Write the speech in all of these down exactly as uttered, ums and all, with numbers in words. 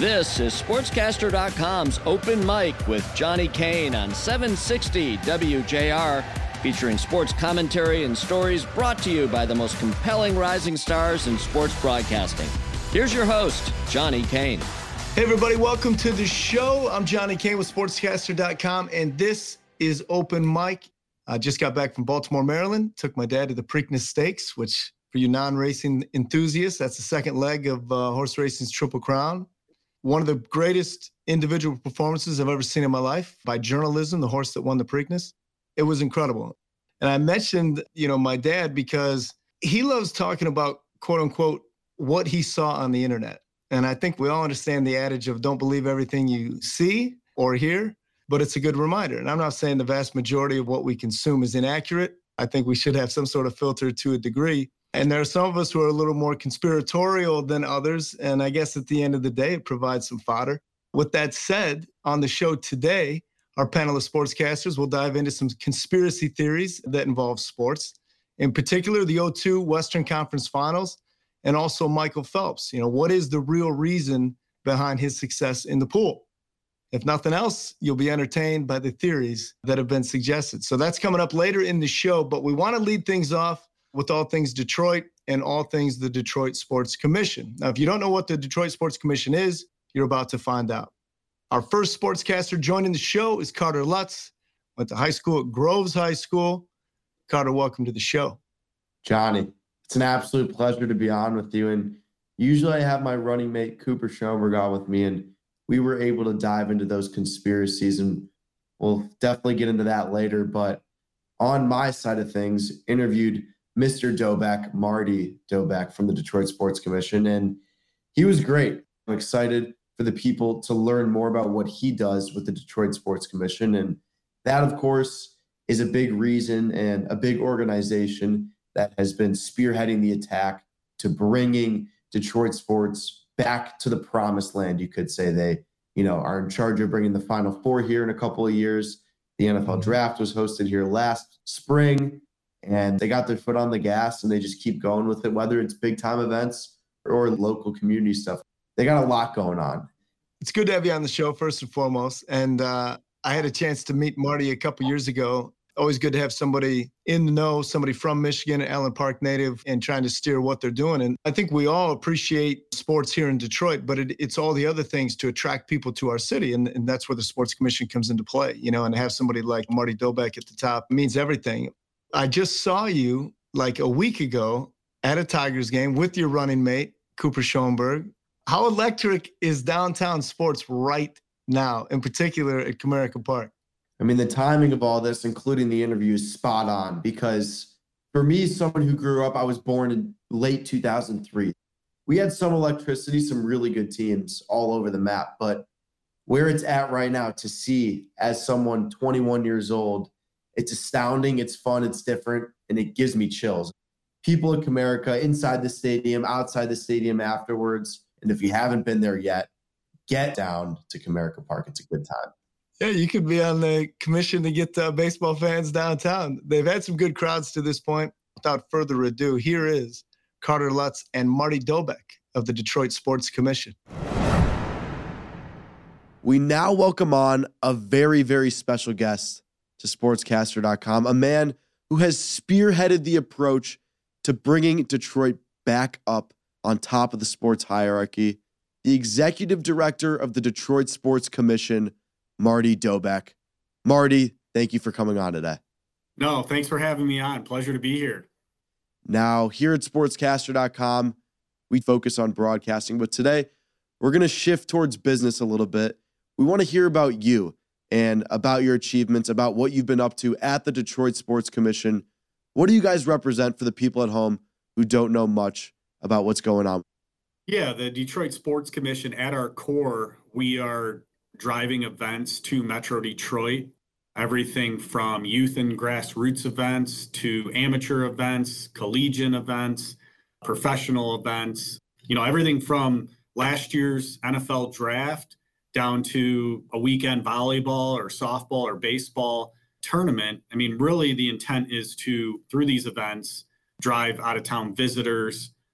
This is Sportscaster dot com's Open Mic with Johnny Kane on seven sixty W J R, featuring sports commentary and stories brought to you by the most compelling rising stars in sports broadcasting. Here's your host, Johnny Kane. Hey everybody, welcome to the show. I'm Johnny Kane with Sportscaster dot com, and this is Open Mic. I just got back from Baltimore, Maryland. Took my dad to the Preakness Stakes, which for you non-racing enthusiasts, that's the second leg of uh, horse racing's Triple Crown. One of the greatest individual performances I've ever seen in my life by Journalism, the horse that won the Preakness. It was incredible. And I mentioned, you know, my dad because he loves talking about, quote unquote, what he saw on the internet. And I think we all understand the adage of don't believe everything you see or hear, but it's a good reminder. And I'm not saying the vast majority of what we consume is inaccurate. I think we should have some sort of filter to a degree. And there are some of us who are a little more conspiratorial than others. And I guess at the end of the day, it provides some fodder. With that said, on the show today, our panel of sportscasters will dive into some conspiracy theories that involve sports, in particular the oh two Western Conference Finals, and also Michael Phelps. You know, what is the real reason behind his success in the pool? If nothing else, you'll be entertained by the theories that have been suggested. So that's coming up later in the show, but we want to lead things off with all things Detroit and all things the Detroit Sports Commission. Now, if you don't know what the Detroit Sports Commission is, you're about to find out. Our first sportscaster joining the show is Carter Lutz. Went to high school at Groves High School. Carter, welcome to the show. Johnny, it's an absolute pleasure to be on with you. And usually I have my running mate, Cooper Schoenberg, on with me, and we were able to dive into those conspiracies, and we'll definitely get into that later. But on my side of things, interviewed Mister Doback, Marty Doback from the Detroit Sports Commission, and he was great. I'm excited for the people to learn more about what he does with the Detroit Sports Commission, and that, of course, is a big reason and a big organization that has been spearheading the attack to bringing Detroit sports back to the promised land. You could say they, you know, are in charge of bringing the Final Four here in a couple of years. The N F L draft was hosted here last spring, and they got their foot on the gas and they just keep going with it, whether it's big time events or local community stuff. They got a lot going on. It's good to have you on the show, first and foremost. And uh, I had a chance to meet Marty a couple years ago. Always good to have somebody in the know, somebody from Michigan, an Allen Park native, and trying to steer what they're doing. And I think we all appreciate sports here in Detroit, but it, it's all the other things to attract people to our city. And, and that's where the Sports Commission comes into play, you know, and to have somebody like Marty Doback at the top means everything. I just saw you like a week ago at a Tigers game with your running mate, Cooper Schoenberg. How electric is downtown sports right now, in particular at Comerica Park? I mean, the timing of all this, including the interview, is spot on, because for me, someone who grew up, I was born in late two thousand three. We had some electricity, some really good teams all over the map, but where it's at right now, to see as someone twenty-one years old, it's astounding, it's fun, it's different, and it gives me chills. People at Comerica, inside the stadium, outside the stadium afterwards, and if you haven't been there yet, get down to Comerica Park. It's a good time. Yeah, you could be on the commission to get uh, baseball fans downtown. They've had some good crowds to this point. Without further ado, here is Carter Lutz and Marty Doback of the Detroit Sports Commission. We now welcome on a very, very special guest to Sportscaster dot com, a man who has spearheaded the approach to bringing Detroit back up on top of the sports hierarchy, the executive director of the Detroit Sports Commission, Marty Doback. Marty, thank you for coming on today. No, thanks for having me on. Pleasure to be here. Now, here at Sportscaster dot com, we focus on broadcasting, but today we're going to shift towards business a little bit. We want to hear about you and about your achievements, about what you've been up to at the Detroit Sports Commission. What do you guys represent for the people at home who don't know much about what's going on? Yeah, the Detroit Sports Commission, at our core, we are driving events to Metro Detroit, everything from youth and grassroots events to amateur events, collegiate events, professional events, you know, everything from last year's N F L draft down to a weekend volleyball or softball or baseball tournament. I mean, really the intent is to, through these events, drive out-of-town visitors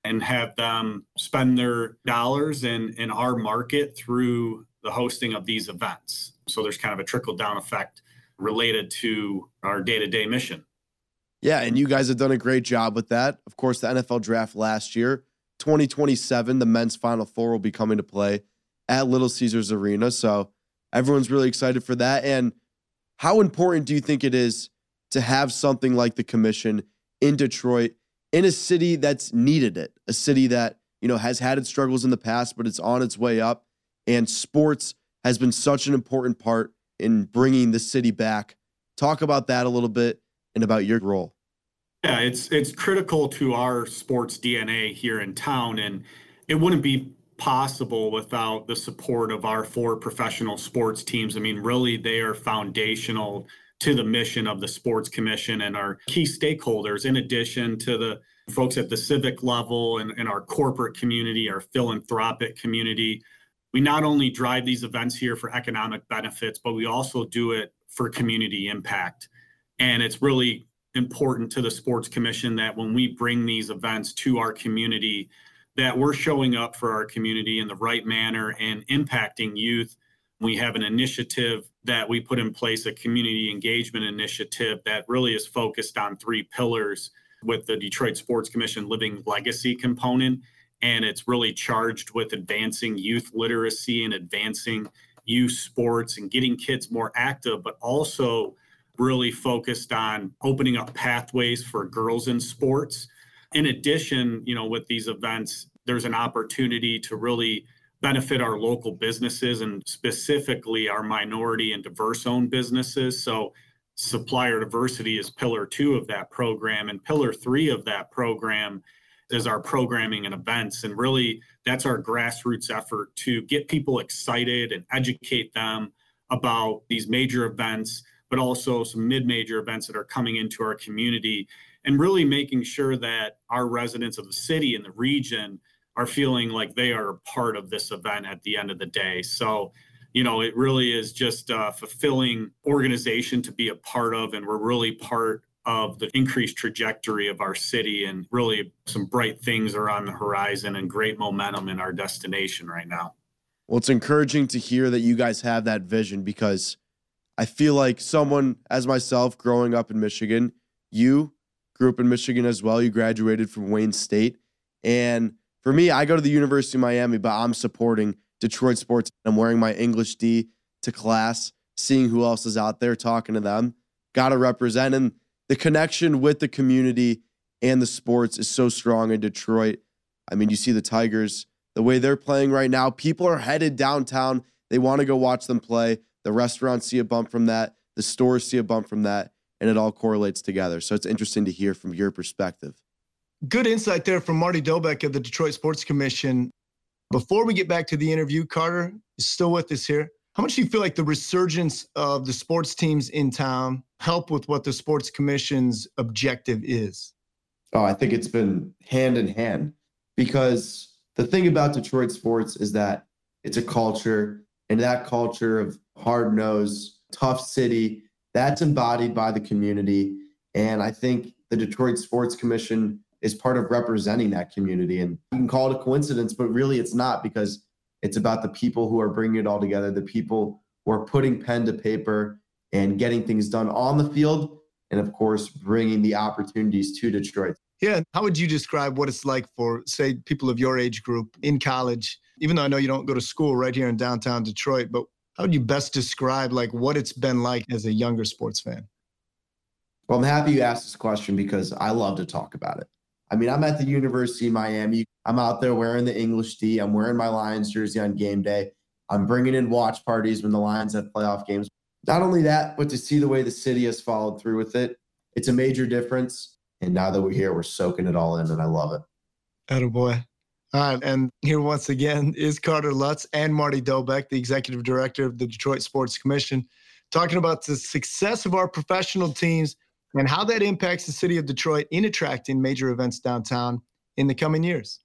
and have them spend their dollars in, in our market through the hosting of these events. So there's kind of a trickle-down effect related to our day-to-day mission. Yeah, and you guys have done a great job with that. Of course, the N F L draft last year, twenty twenty-seven, the men's Final Four will be coming to play at Little Caesars Arena. So everyone's really excited for that. And how important do you think it is to have something like the commission in Detroit, in a city that's needed it, a city that, you know, has had its struggles in the past, but it's on its way up. And sports has been such an important part in bringing the city back. Talk about that a little bit and about your role. Yeah, it's it's critical to our sports D N A here in town, and it wouldn't be possible without the support of our four professional sports teams. I mean, really, they are foundational to the mission of the Sports Commission and our key stakeholders, in addition to the folks at the civic level and, and our corporate community, our philanthropic community. We not only drive these events here for economic benefits, but we also do it for community impact. And it's really important to the Sports Commission that when we bring these events to our community, that we're showing up for our community in the right manner and impacting youth. We have an initiative that we put in place, a community engagement initiative that really is focused on three pillars with the Detroit Sports Commission Living Legacy component. And it's really charged with advancing youth literacy and advancing youth sports and getting kids more active, but also really focused on opening up pathways for girls in sports. In addition, you know, with these events, there's an opportunity to really benefit our local businesses and specifically our minority and diverse-owned businesses. So supplier diversity is pillar two of that program. And pillar three of that program is our programming and events. And really, that's our grassroots effort to get people excited and educate them about these major events, but also some mid-major events that are coming into our community, and really making sure that our residents of the city and the region are feeling like they are a part of this event at the end of the day. So, you know, it really is just a fulfilling organization to be a part of, and we're really part of the increased trajectory of our city, and really some bright things are on the horizon and great momentum in our destination right now. Well, it's encouraging to hear that you guys have that vision, because I feel like someone as myself growing up in Michigan, you grew up in Michigan as well. You graduated from Wayne State. And for me, I go to the University of Miami, but I'm supporting Detroit sports. I'm wearing my English D to class, seeing who else is out there, talking to them. Got to represent. And the connection with the community and the sports is so strong in Detroit. I mean, you see the Tigers, the way they're playing right now. People are headed downtown. They want to go watch them play. The restaurants see a bump from that. The stores see a bump from that. And it all correlates together. So it's interesting to hear from your perspective. Good insight there from Marty Dobeck of the Detroit Sports Commission. Before we get back to the interview, Carter is still with us here. How much do you feel like the resurgence of the sports teams in town help with what the Sports Commission's objective is? Oh, I think it's been hand in hand, because the thing about Detroit sports is that it's a culture, and that culture of hard-nosed, tough city, that's embodied by the community. And I think the Detroit Sports Commission is part of representing that community. And you can call it a coincidence, but really it's not, because it's about the people who are bringing it all together, the people who are putting pen to paper and getting things done on the field, and of course, bringing the opportunities to Detroit. Yeah. How would you describe what it's like for, say, people of your age group in college, even though I know you don't go to school right here in downtown Detroit, but how would you best describe like what it's been like as a younger sports fan? Well, I'm happy you asked this question, because I love to talk about it. I mean, I'm at the University of Miami. I'm out there wearing the English D. I'm wearing my Lions jersey on game day. I'm bringing in watch parties when the Lions have playoff games. Not only that, but to see the way the city has followed through with it, it's a major difference. And now that we're here, we're soaking it all in, and I love it. Attaboy. All right, and here once again is Carter Lutz and Marty Dobeck, the executive director of the Detroit Sports Commission, talking about the success of our professional teams and how that impacts the city of Detroit in attracting major events downtown in the coming years.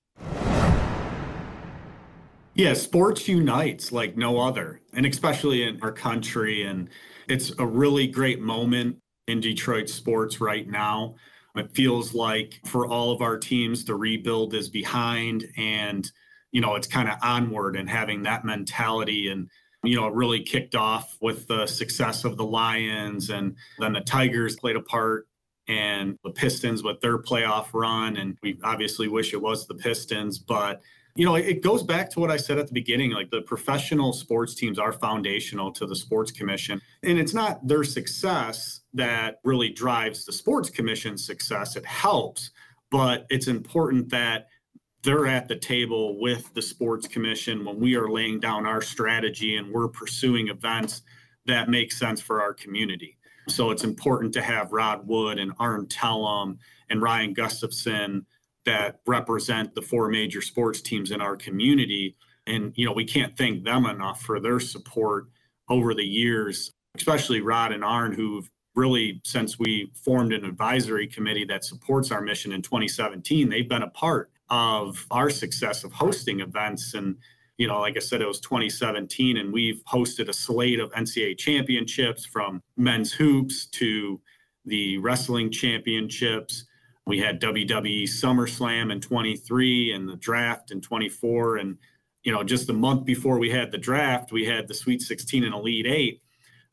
Yeah, sports unites like no other, and especially in our country. And it's a really great moment in Detroit sports right now. It feels like for all of our teams, the rebuild is behind and, you know, it's kind of onward and having that mentality. And, you know, it really kicked off with the success of the Lions, and then the Tigers played a part, and the Pistons with their playoff run. And we obviously wish it was the Pistons, but you know, it goes back to what I said at the beginning, like the professional sports teams are foundational to the Sports Commission. And it's not their success that really drives the Sports Commission's success. It helps, but it's important that they're at the table with the Sports Commission when we are laying down our strategy and we're pursuing events that make sense for our community. So it's important to have Rod Wood and Arn Tellem and Ryan Gustafson that represent the four major sports teams in our community. And, you know, we can't thank them enough for their support over the years, especially Rod and Arn, who've really, since we formed an advisory committee that supports our mission in twenty seventeen, they've been a part of our success of hosting events. And, you know, like I said, it was twenty seventeen, and we've hosted a slate of N C double A championships, from men's hoops to the wrestling championships. We had W W E SummerSlam in twenty-three and the draft in twenty-four. And, you know, just a month before we had the draft, we had the Sweet sixteen and Elite Eight.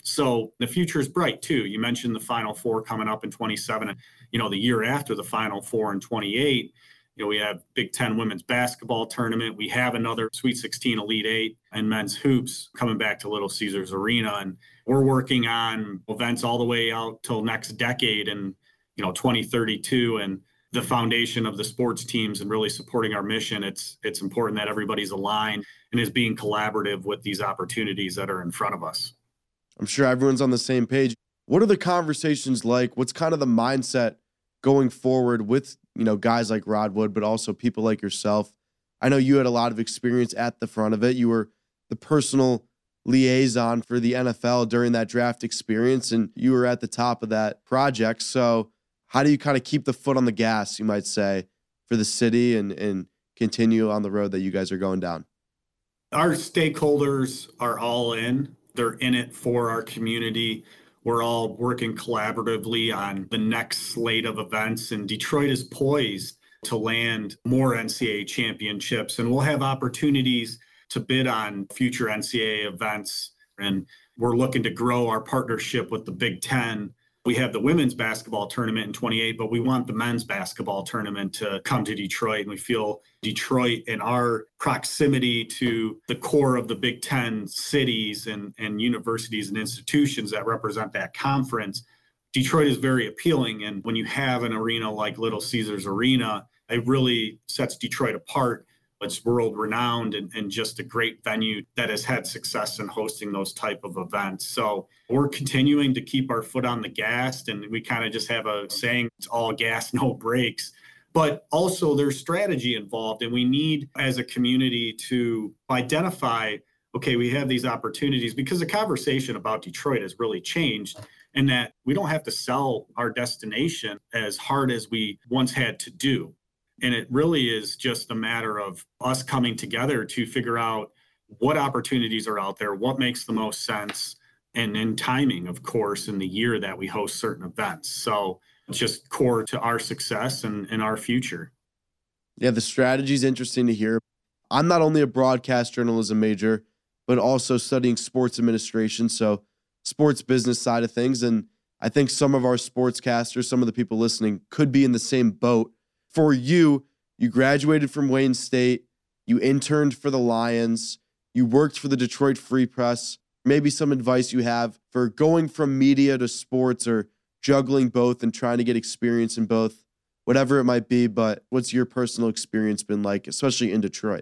So the future is bright, too. You mentioned the Final Four coming up in twenty-seven. And, you know, the year after the Final Four in twenty-eight, you know, we have Big Ten women's basketball tournament. We have another Sweet sixteen Elite Eight and men's hoops coming back to Little Caesars Arena. And we're working on events all the way out till next decade and, you know, twenty thirty-two, and the foundation of the sports teams and really supporting our mission. It's it's important that everybody's aligned and is being collaborative with these opportunities that are in front of us. I'm sure everyone's on the same page. What are the conversations like? What's kind of the mindset going forward with, you know, guys like Rod Wood, but also people like yourself? I know you had a lot of experience at the front of it. You were the personal liaison for the N F L during that draft experience, and you were at the top of that project. So how do you kind of keep the foot on the gas, you might say, for the city and, and continue on the road that you guys are going down? Our stakeholders are all in. They're in it for our community. We're all working collaboratively on the next slate of events, and Detroit is poised to land more N C double A championships, and we'll have opportunities to bid on future N C double A events. And we're looking to grow our partnership with the Big Ten. We have the women's basketball tournament in twenty-eight, but we want the men's basketball tournament to come to Detroit. And we feel Detroit and our proximity to the core of the Big Ten cities and, and universities and institutions that represent that conference, Detroit is very appealing. And when you have an arena like Little Caesars Arena, it really sets Detroit apart. It's world renowned and, and just a great venue that has had success in hosting those type of events. So we're continuing to keep our foot on the gas, and we kind of just have a saying, it's all gas, no brakes. But also there's strategy involved, and we need as a community to identify, okay, we have these opportunities, because the conversation about Detroit has really changed, and that we don't have to sell our destination as hard as we once had to do. And it really is just a matter of us coming together to figure out what opportunities are out there, what makes the most sense, and in timing, of course, in the year that we host certain events. So it's just core to our success and, and our future. Yeah, the strategy is interesting to hear. I'm not only a broadcast journalism major, but also studying sports administration, so sports business side of things. And I think some of our sportscasters, some of the people listening, could be in the same boat. For you, you graduated from Wayne State, you interned for the Lions, you worked for the Detroit Free Press. Maybe some advice you have for going from media to sports, or juggling both and trying to get experience in both, whatever it might be. But what's your personal experience been like, especially in Detroit?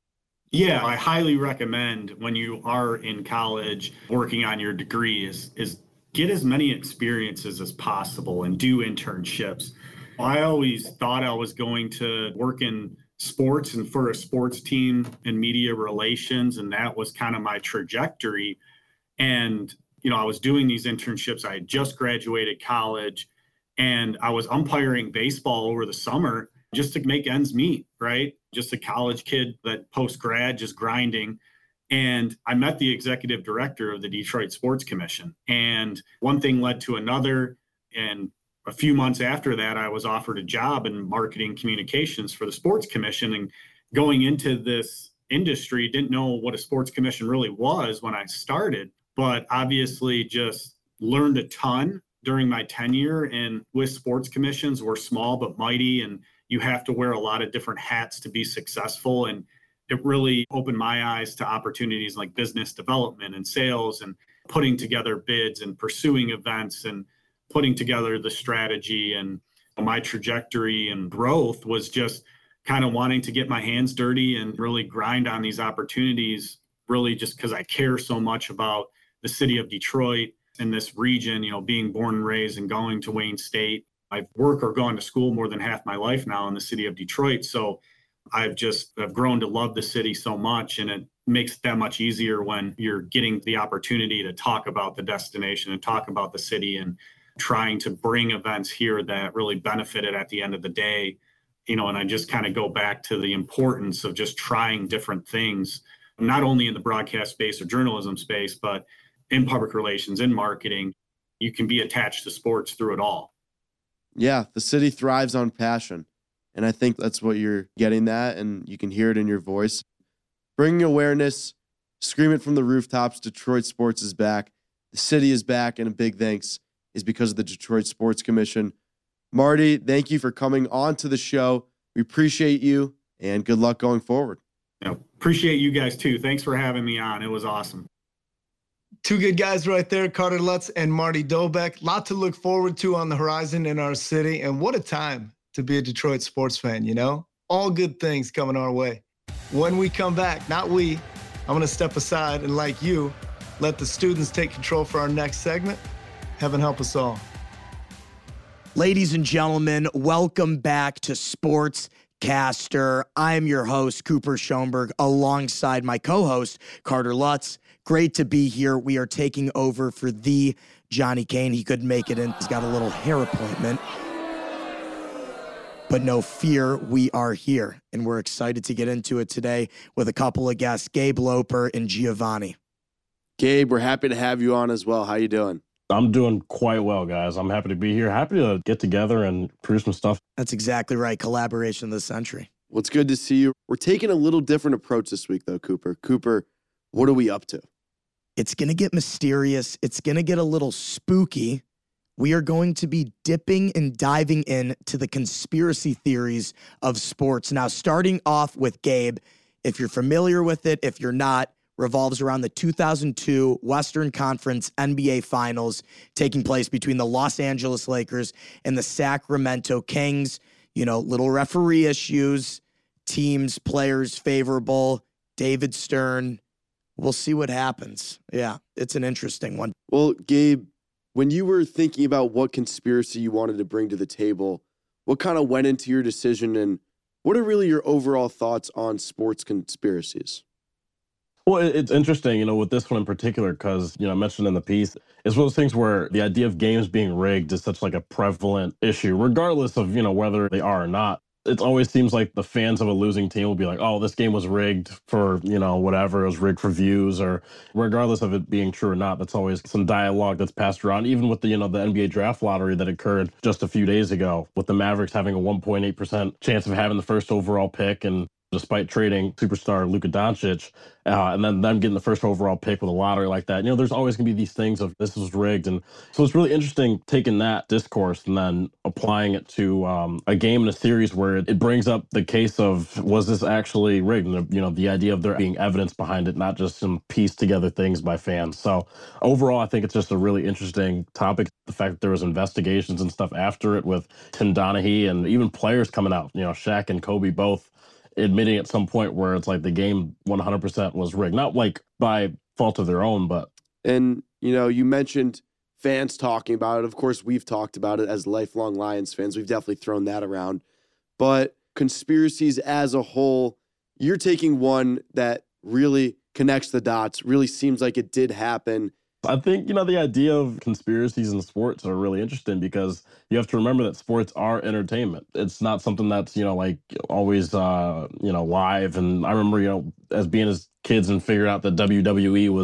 Yeah, I highly recommend when you are in college working on your degree is, is get as many experiences as possible and do internships. I always thought I was going to work in sports and for a sports team in media relations, and that was kind of my trajectory. And, you know, I was doing these internships. I had just graduated college, and I was umpiring baseball over the summer just to make ends meet, right? Just a college kid that post-grad, just grinding. And I met the executive director of the Detroit Sports Commission, and one thing led to another. And a few months after that, I was offered a job in marketing communications for the Sports Commission. And going into this industry, didn't know what a sports commission really was when I started, but obviously just learned a ton during my tenure. And with sports commissions, we're small but mighty, and you have to wear a lot of different hats to be successful. And it really opened my eyes to opportunities like business development and sales and putting together bids and pursuing events and putting together the strategy. And my trajectory and growth was just kind of wanting to get my hands dirty and really grind on these opportunities, really just because I care so much about the city of Detroit and this region, you know, being born and raised and going to Wayne State. I've worked or gone to school more than half my life now in the city of Detroit. So I've just I've grown to love the city so much, and it makes it that much easier when you're getting the opportunity to talk about the destination and talk about the city and trying to bring events here that really benefit it at the end of the day. You know, and I just kind of go back to the importance of just trying different things, not only in the broadcast space or journalism space, but in public relations, in marketing. You can be attached to sports through it all. Yeah, the city thrives on passion. And I think that's what you're getting at, and you can hear it in your voice. Bringing awareness, scream it from the rooftops, Detroit sports is back. The city is back, and a big thanks is because of the Detroit Sports Commission. Marty, thank you for coming on to the show. We appreciate you, and good luck going forward. Yeah, appreciate you guys too. Thanks for having me on. It was awesome. Two good guys right there, Carter Lutz and Marty Dobeck. Lot to look forward to on the horizon in our city, and what a time to be a Detroit sports fan, you know? All good things coming our way. When we come back, not we, I'm going to step aside and, like you, let the students take control for our next segment. Heaven help us all. Ladies and gentlemen, welcome back to Sportscaster. I'm your host, Cooper Schoenberg, alongside my co-host, Carter Lutz. Great to be here. We are taking over for the Johnny Kane. He couldn't make it in. He's got a little hair appointment. But no fear, we are here, and we're excited to get into it today with a couple of guests, Gabe Loper and Giovanni. Gabe, we're happy to have you on as well. How you doing? I'm doing quite well, guys. I'm happy to be here. Happy to get together and produce some stuff. That's exactly right. Collaboration of the century. Well, it's good to see you. We're taking a little different approach this week, though, Cooper. Cooper, what are we up to? It's going to get mysterious. It's going to get a little spooky. We are going to be dipping and diving in to the conspiracy theories of sports. Now, starting off with Gabe, if you're familiar with it, if you're not, revolves around the two thousand two Western Conference N B A Finals taking place between the Los Angeles Lakers and the Sacramento Kings. You know, little referee issues, teams, players favorable, David Stern. We'll see what happens. Yeah, it's an interesting one. Well, Gabe, when you were thinking about what conspiracy you wanted to bring to the table, what kind of went into your decision, and what are really your overall thoughts on sports conspiracies? Well, it's interesting, you know, with this one in particular, because, you know, I mentioned in the piece, it's one of those things where the idea of games being rigged is such like a prevalent issue, regardless of, you know, whether they are or not. It always seems like the fans of a losing team will be like, oh, this game was rigged for, you know, whatever, it was rigged for views, or regardless of it being true or not, that's always some dialogue that's passed around, even with the, you know, the N B A draft lottery that occurred just a few days ago, with the Mavericks having a one point eight percent chance of having the first overall pick, and despite trading superstar Luka Doncic, uh, and then them getting the first overall pick with a lottery like that. You know, there's always going to be these things of this was rigged. And so it's really interesting taking that discourse and then applying it to um, a game in a series where it, it brings up the case of, was this actually rigged? And, you know, the idea of there being evidence behind it, not just some pieced together things by fans. So overall, I think it's just a really interesting topic. The fact that there was investigations and stuff after it with Tim Donaghy and even players coming out, you know, Shaq and Kobe both admitting at some point where it's like the game one hundred percent was rigged, not like by fault of their own, but. And, you know, you mentioned fans talking about it. Of course, we've talked about it as lifelong Lions fans. We've definitely thrown that around. But conspiracies as a whole, you're taking one that really connects the dots, really seems like it did happen. I think, you know, the idea of conspiracies in sports are really interesting because you have to remember that sports are entertainment. It's not something that's, you know, like always, uh, you know, live. And I remember, you know, as being as kids and figuring out that W W E was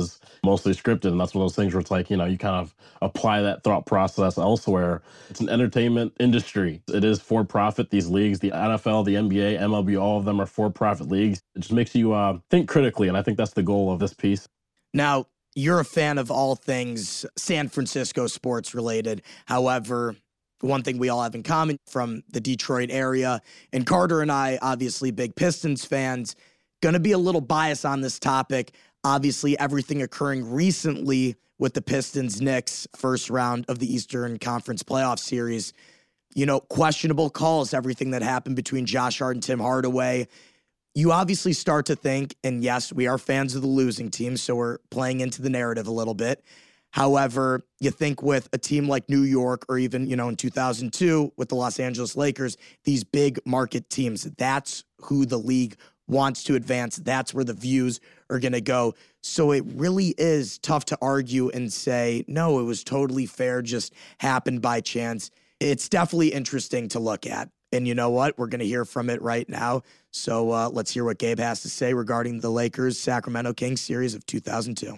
mostly scripted. And that's one of those things where it's like, you know, you kind of apply that thought process elsewhere. It's an entertainment industry. It is for profit. These leagues, the N F L, the N B A, M L B, all of them are for profit leagues. It just makes you uh, think critically. And I think that's the goal of this piece. Now, you're a fan of all things San Francisco sports related. However, one thing we all have in common from the Detroit area, and Carter and I, obviously big Pistons fans, going to be a little biased on this topic. Obviously, everything occurring recently with the Pistons Knicks first round of the Eastern Conference playoff series. You know, questionable calls, everything that happened between Josh Hart and Tim Hardaway. You obviously start to think, and yes, we are fans of the losing team, so we're playing into the narrative a little bit. However, you think with a team like New York, or even, you know, in two thousand two with the Los Angeles Lakers, these big market teams, that's who the league wants to advance. That's where the views are going to go. So it really is tough to argue and say, no, it was totally fair, just happened by chance. It's definitely interesting to look at. And you know what? We're going to hear from it right now. So uh, let's hear what Gabe has to say regarding the Lakers-Sacramento Kings series of two thousand two.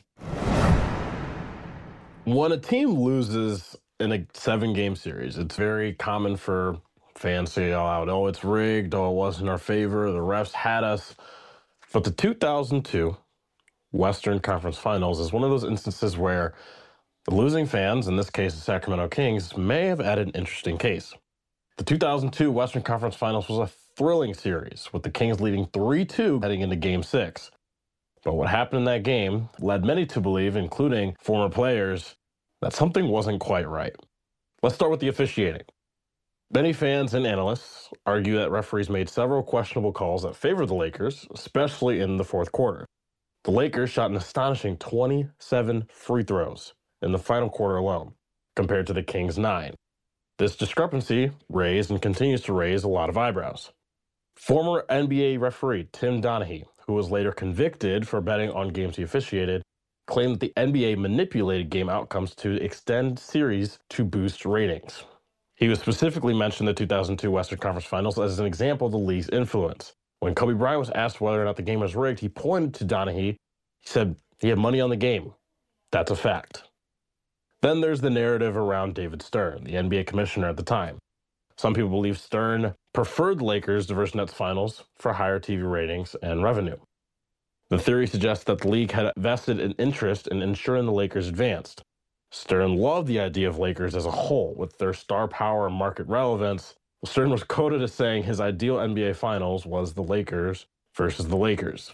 When a team loses in a seven-game series, it's very common for fans to yell out, oh, it's rigged, oh, it wasn't in our favor, the refs had us. But the two thousand two Western Conference Finals is one of those instances where the losing fans, in this case the Sacramento Kings, may have added an interesting case. The two thousand two Western Conference Finals was a thrilling series, with the Kings leading three two heading into Game six. But what happened in that game led many to believe, including former players, that something wasn't quite right. Let's start with the officiating. Many fans and analysts argue that referees made several questionable calls that favored the Lakers, especially in the fourth quarter. The Lakers shot an astonishing twenty-seven free throws in the final quarter alone, compared to the Kings' nine. This discrepancy raised and continues to raise a lot of eyebrows. Former N B A referee Tim Donaghy, who was later convicted for betting on games he officiated, claimed that the N B A manipulated game outcomes to extend series to boost ratings. He was specifically mentioned the two thousand two Western Conference Finals as an example of the league's influence. When Kobe Bryant was asked whether or not the game was rigged, he pointed to Donaghy. He said he had money on the game. That's a fact. Then there's the narrative around David Stern, the N B A commissioner at the time. Some people believe Stern preferred the Lakers to versus Nets finals for higher T V ratings and revenue. The theory suggests that the league had vested an interest in ensuring the Lakers advanced. Stern loved the idea of Lakers as a whole, with their star power and market relevance. Stern was quoted as saying his ideal N B A Finals was the Lakers versus the Lakers.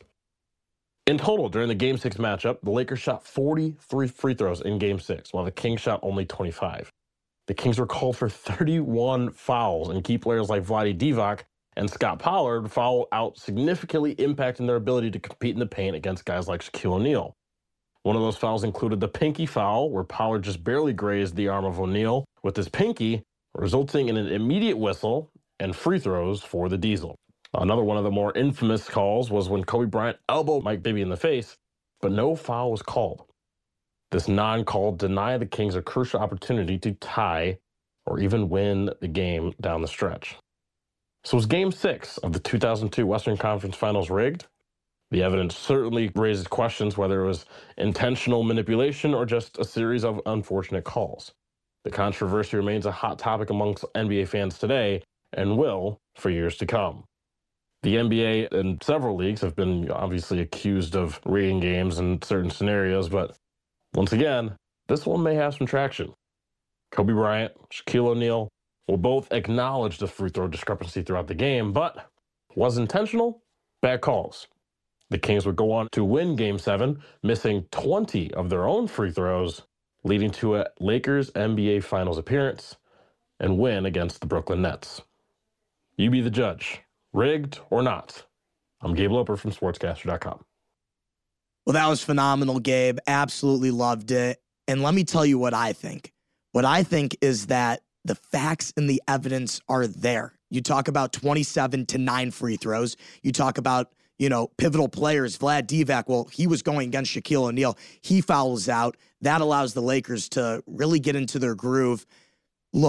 In total, during the Game six matchup, the Lakers shot forty-three free throws in Game six, while the Kings shot only twenty-five. The Kings were called for thirty-one fouls, and key players like Vlade Divac and Scott Pollard fouled out, significantly impacting their ability to compete in the paint against guys like Shaquille O'Neal. One of those fouls included the pinky foul, where Pollard just barely grazed the arm of O'Neal with his pinky, resulting in an immediate whistle and free throws for the Diesel. Another one of the more infamous calls was when Kobe Bryant elbowed Mike Bibby in the face, but no foul was called. This non-call denied the Kings a crucial opportunity to tie or even win the game down the stretch. So was Game six of the two thousand two Western Conference Finals rigged? The evidence certainly raises questions whether it was intentional manipulation or just a series of unfortunate calls. The controversy remains a hot topic amongst N B A fans today and will for years to come. The N B A and several leagues have been obviously accused of rigging games in certain scenarios, but once again, this one may have some traction. Kobe Bryant, Shaquille O'Neal will both acknowledge the free throw discrepancy throughout the game, but was intentional? Bad calls. The Kings would go on to win Game seven, missing twenty of their own free throws, leading to a Lakers N B A Finals appearance and win against the Brooklyn Nets. You be the judge. Rigged or not? I'm Gabe Loper from sportscaster dot com. Well, that was phenomenal, Gabe. Absolutely loved it. And let me tell you what I think. What I think is that the facts and the evidence are there. You talk about twenty-seven to nine free throws. You talk about, you know, pivotal players. Vlad Divac, well, he was going against Shaquille O'Neal. He fouls out. That allows the Lakers to really get into their groove. Look,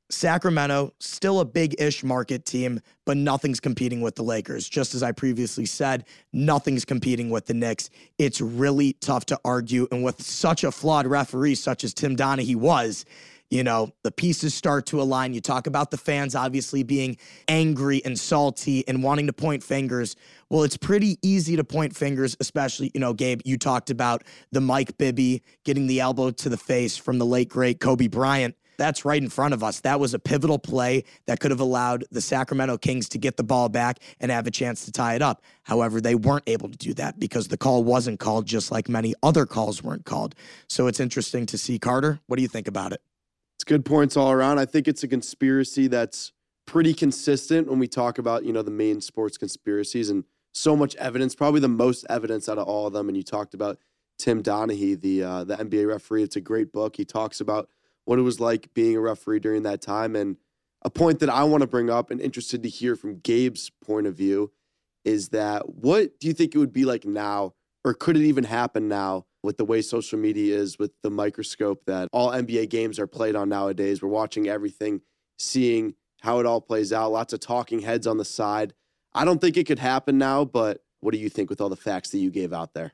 Sacramento, still a big-ish market team, but nothing's competing with the Lakers. Just as I previously said, nothing's competing with the Knicks. It's really tough to argue. And with such a flawed referee, such as Tim Donaghy was, you know, the pieces start to align. You talk about the fans obviously being angry and salty and wanting to point fingers. Well, it's pretty easy to point fingers, especially, you know, Gabe, you talked about the Mike Bibby getting the elbow to the face from the late, great Kobe Bryant. That's right in front of us. That was a pivotal play that could have allowed the Sacramento Kings to get the ball back and have a chance to tie it up. However, they weren't able to do that because the call wasn't called, just like many other calls weren't called. So it's interesting to see. Carter, what do you think about it? It's good points all around. I think it's a conspiracy that's pretty consistent when we talk about, you know, the main sports conspiracies, and so much evidence, probably the most evidence out of all of them. And you talked about Tim Donaghy, the uh, the N B A referee. It's a great book. He talks about what it was like being a referee during that time. And a point that I want to bring up and interested to hear from Gabe's point of view is that what do you think it would be like now, or could it even happen now with the way social media is, with the microscope that all N B A games are played on nowadays? We're watching everything, seeing how it all plays out, lots of talking heads on the side. I don't think it could happen now, but what do you think with all the facts that you gave out there?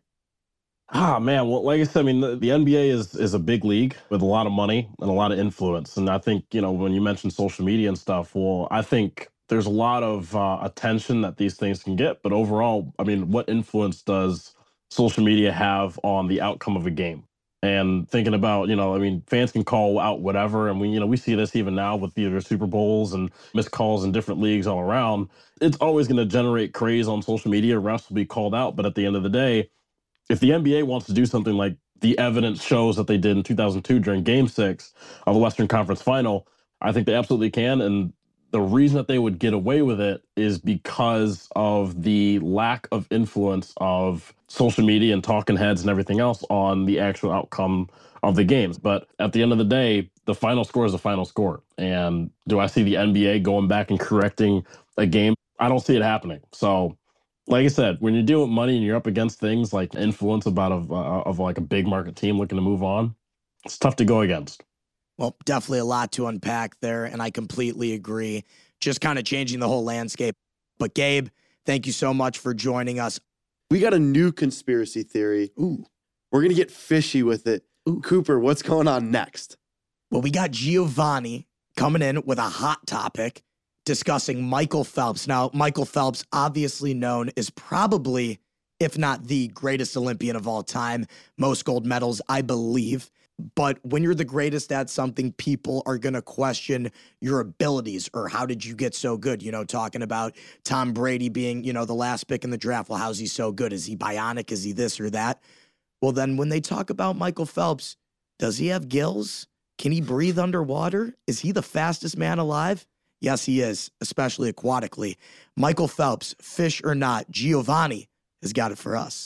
Ah, man. Well, like I said, I mean, the, the N B A is is a big league with a lot of money and a lot of influence. And I think, you know, when you mentioned social media and stuff, well, I think there's a lot of uh, attention that these things can get. But overall, I mean, what influence does social media have on the outcome of a game? And thinking about, you know, I mean, fans can call out whatever. And we, you know, we see this even now with the Super Bowls and missed calls in different leagues all around. It's always going to generate craze on social media. Refs will be called out. But at the end of the day, if the N B A wants to do something like the evidence shows that they did in two thousand two during Game Six of the Western Conference Final, I think they absolutely can. And the reason that they would get away with it is because of the lack of influence of social media and talking heads and everything else on the actual outcome of the games. But at the end of the day, the final score is the final score. And do I see the N B A going back and correcting a game? I don't see it happening. So, like I said, when you're dealing with money and you're up against things like influence about of, uh, of like a big market team looking to move on, it's tough to go against. Well, definitely a lot to unpack there, and I completely agree. Just kind of changing the whole landscape. But Gabe, thank you so much for joining us. We got a new conspiracy theory. Ooh. We're going to get fishy with it. Ooh. Cooper, what's going on next? Well, we got Giovanni coming in with a hot topic discussing Michael Phelps. Now, Michael Phelps, obviously known as probably, if not the greatest Olympian of all time, most gold medals, I believe. But when you're the greatest at something, people are going to question your abilities or how did you get so good? You know, talking about Tom Brady being, you know, the last pick in the draft. Well, how's he so good? Is he bionic? Is he this or that? Well, then when they talk about Michael Phelps, does he have gills? Can he breathe underwater? Is he the fastest man alive? Yes, he is, especially aquatically. Michael Phelps, fish or not, Giovanni has got it for us.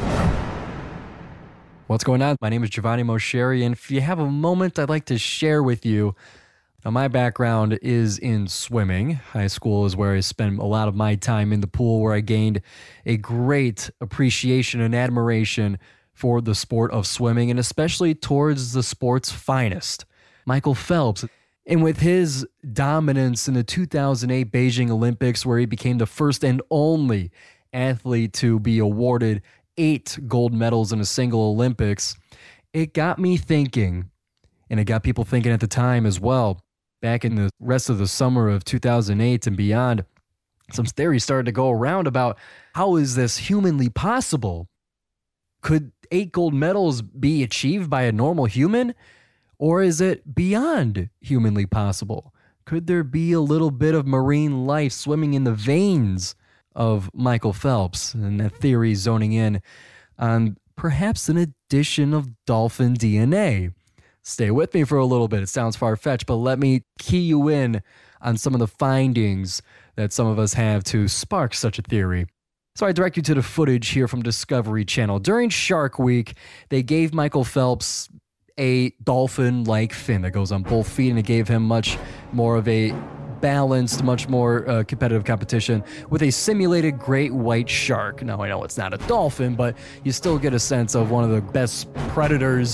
What's going on? My name is Giovanni Mosheri, and if you have a moment, I'd like to share with you. Now, my background is in swimming. High school is where I spent a lot of my time in the pool, where I gained a great appreciation and admiration for the sport of swimming, and especially towards the sport's finest, Michael Phelps. And with his dominance in the two thousand eight Beijing Olympics, where he became the first and only athlete to be awarded eight gold medals in a single Olympics, it got me thinking, and it got people thinking at the time as well. Back in the rest of the summer of two thousand eight and beyond, some theories started to go around about how is this humanly possible? Could eight gold medals be achieved by a normal human? Or is it beyond humanly possible? Could there be a little bit of marine life swimming in the veins of Michael Phelps? And that theory zoning in on perhaps an addition of dolphin D N A. Stay with me for a little bit. It sounds far-fetched, but let me key you in on some of the findings that some of us have to spark such a theory. So I direct you to the footage here from Discovery Channel. During Shark Week, they gave Michael Phelps a dolphin-like fin that goes on both feet, and it gave him much more of a balanced, much more uh, competitive competition with a simulated great white shark. Now, I know it's not a dolphin, but you still get a sense of one of the best predators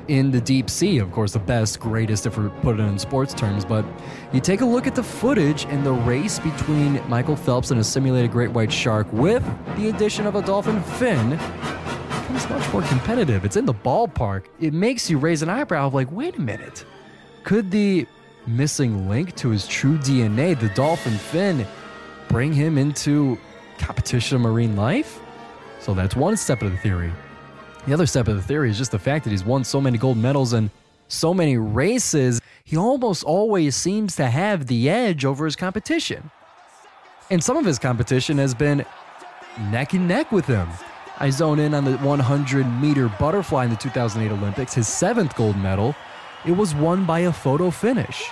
in the deep sea. Of course, the best, greatest, if we put it in sports terms. But you take a look at the footage and the race between Michael Phelps and a simulated great white shark with the addition of a dolphin fin becomes much more competitive. It's in the ballpark. It makes you raise an eyebrow of like, wait a minute. Could the missing link to his true D N A, the dolphin fin, bring him into competition of marine life? So that's one step of the theory. The other step of the theory is just the fact that he's won so many gold medals and so many races, he almost always seems to have the edge over his competition. And some of his competition has been neck and neck with him. I zone in on the one hundred meter butterfly in the two thousand eight Olympics, his seventh gold medal. It was won by a photo finish.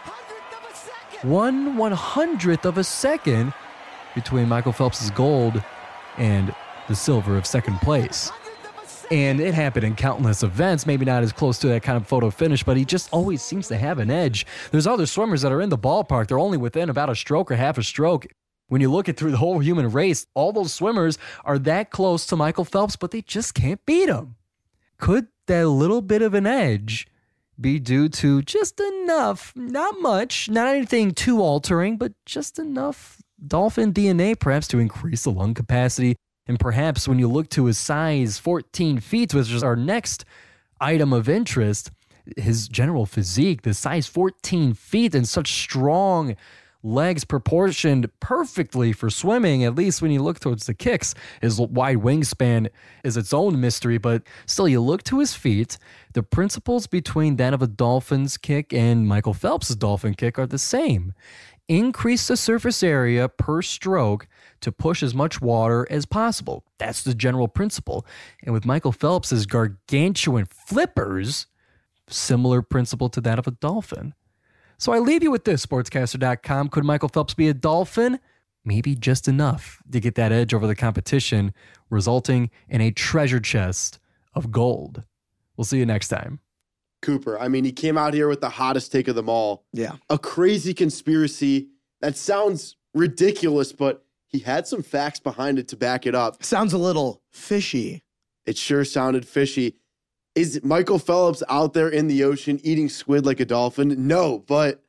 One one hundredth of a second between Michael Phelps' gold and the silver of second place. And it happened in countless events, maybe not as close to that kind of photo finish, but he just always seems to have an edge. There's other swimmers that are in the ballpark. They're only within about a stroke or half a stroke. When you look at through the whole human race, all those swimmers are that close to Michael Phelps, but they just can't beat him. Could that little bit of an edge be due to just enough, not much, not anything too altering, but just enough dolphin D N A perhaps to increase the lung capacity? And perhaps when you look to his size fourteen feet, which is our next item of interest, his general physique, the size fourteen feet and such strong legs proportioned perfectly for swimming, at least when you look towards the kicks. His wide wingspan is its own mystery, but still you look to his feet, the principles between that of a dolphin's kick and Michael Phelps' dolphin kick are the same. Increase the surface area per stroke to push as much water as possible. That's the general principle. And with Michael Phelps' gargantuan flippers, similar principle to that of a dolphin. So I leave you with this, sportscaster dot com. Could Michael Phelps be a dolphin? Maybe just enough to get that edge over the competition, resulting in a treasure chest of gold. We'll see you next time. Cooper, I mean, he came out here with the hottest take of them all. Yeah. A crazy conspiracy that sounds ridiculous, but he had some facts behind it to back it up. Sounds a little fishy. It sure sounded fishy. Is Michael Phelps out there in the ocean eating squid like a dolphin? No, but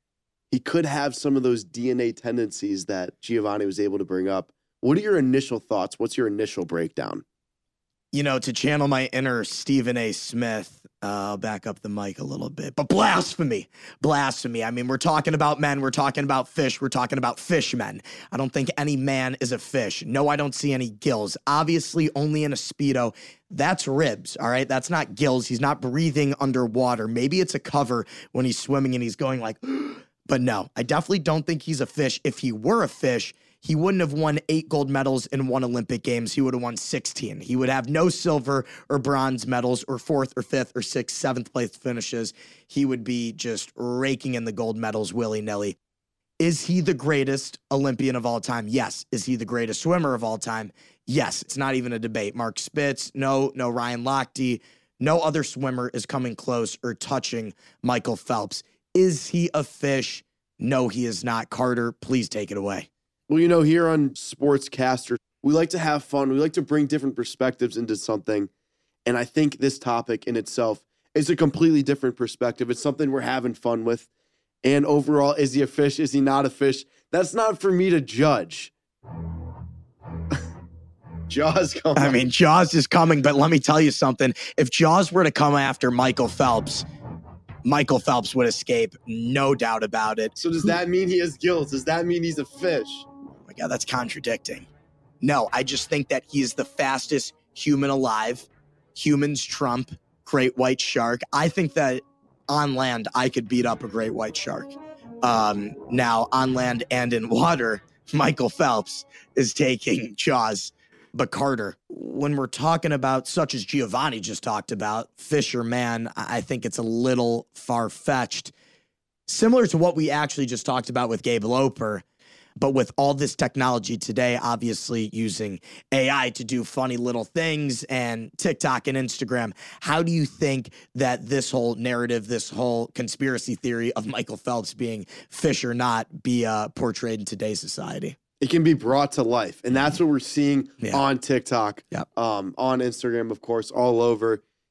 he could have some of those D N A tendencies that Giovanni was able to bring up. What are your initial thoughts? What's your initial breakdown? You know, to channel my inner Stephen A. Smith, uh, I'll back up the mic a little bit. But blasphemy, blasphemy. I mean, we're talking about men. We're talking about fish. We're talking about fishmen. I don't think any man is a fish. No, I don't see any gills. Obviously, only in a Speedo. That's ribs, all right? That's not gills. He's not breathing underwater. Maybe it's a cover when he's swimming and he's going like, but no, I definitely don't think he's a fish. If he were a fish, he wouldn't have won eight gold medals in one Olympic Games. He would have won sixteen. He would have no silver or bronze medals or fourth or fifth or sixth, seventh place finishes. He would be just raking in the gold medals willy-nilly. Is he the greatest Olympian of all time? Yes. Is he the greatest swimmer of all time? Yes. It's not even a debate. Mark Spitz, no. No Ryan Lochte. No other swimmer is coming close or touching Michael Phelps. Is he a fish? No, he is not. Carter, please take it away. Well, you know, here on Sportscaster, we like to have fun. We like to bring different perspectives into something. And I think this topic in itself is a completely different perspective. It's something we're having fun with. And overall, is he a fish? Is he not a fish? That's not for me to judge. Jaws coming. I mean, Jaws is coming, but let me tell you something. If Jaws were to come after Michael Phelps, Michael Phelps would escape, no doubt about it. So does that mean he has gills? Does that mean he's a fish? Oh my God, that's contradicting. No, I just think that he is the fastest human alive. Humans trump great white shark. I think that on land, I could beat up a great white shark. Um, now, on land and in water, Michael Phelps is taking Jaws. But Carter, when we're talking about, such as Giovanni just talked about, fish or man, I think it's a little far-fetched. Similar to what we actually just talked about with Gabe Loper, but with all this technology today, obviously using A I to do funny little things and TikTok and Instagram, how do you think that this whole narrative, this whole conspiracy theory of Michael Phelps being fish or not be uh, portrayed in today's society? It can be brought to life. And that's what we're seeing Yeah. on TikTok, Yep. um, on Instagram, of course, all over.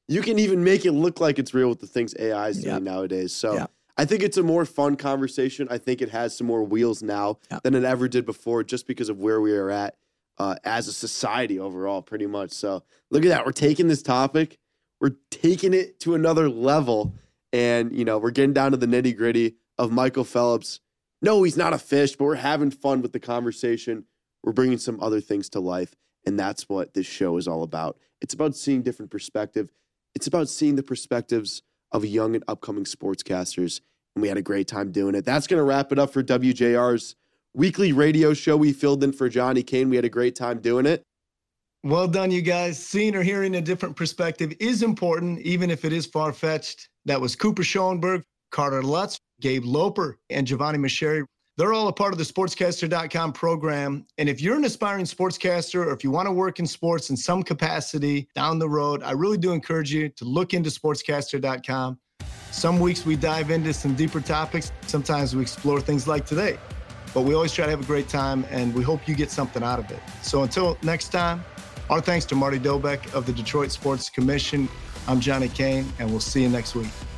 you can even make it look like it's real with the things A I is doing Yep. nowadays. So Yep. I think it's a more fun conversation. I think it has some more wheels now Yep. than it ever did before, just because of where we are at uh, as a society overall, pretty much. So look at that. We're taking this topic, we're taking it to another level, and you know we're getting down to the nitty gritty of Michael Phelps. No, he's not a fish, but we're having fun with the conversation. We're bringing some other things to life, and that's what this show is all about. It's about seeing different perspective. It's about seeing the perspectives of young and upcoming sportscasters, and we had a great time doing it. That's going to wrap it up for W J R's weekly radio show. We filled in for Johnny Kane. We had a great time doing it. Well done, you guys. Seeing or hearing a different perspective is important, even if it is far-fetched. That was Cooper Schoenberg, Carter Lutz, Gabe Loper, and Giovanni Macheri. They're all a part of the sportscaster dot com program. And if you're an aspiring sportscaster, or if you want to work in sports in some capacity down the road, I really do encourage you to look into sportscaster dot com. Some weeks we dive into some deeper topics. Sometimes we explore things like today. But we always try to have a great time, and we hope you get something out of it. So until next time, our thanks to Marty Dobeck of the Detroit Sports Commission. I'm Johnny Kane, and we'll see you next week.